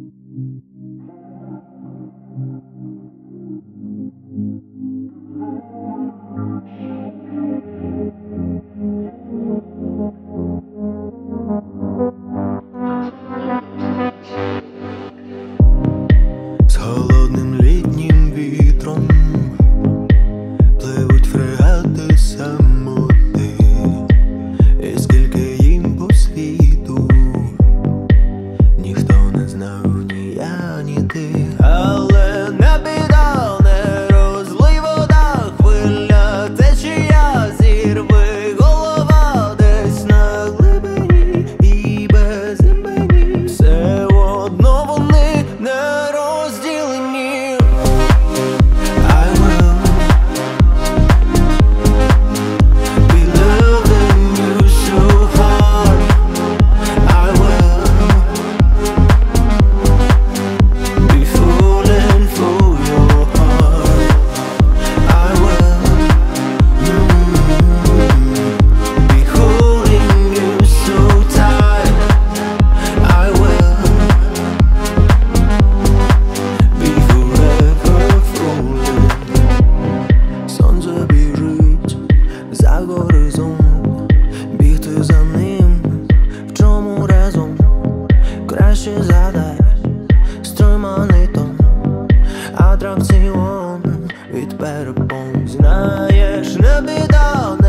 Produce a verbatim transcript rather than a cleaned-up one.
З холодним літнім вітром пливуть фрегати самоти, і скільки їм по світу, ніхто не знав, ні я, ні ти. Але не біда, не розлий вода, хвиля течія, зірви голова десь на глибині і без імені. Все одно вони не розділені. I will be loving you so hard. I will be falling for your heart. I will mm, be holding you so tight. I will be forever falling. Сонце біжить за горизонт, бігти за ним, в чому разом краще задай стриманий тон, атракціон від перепон. Знаєш, не біда,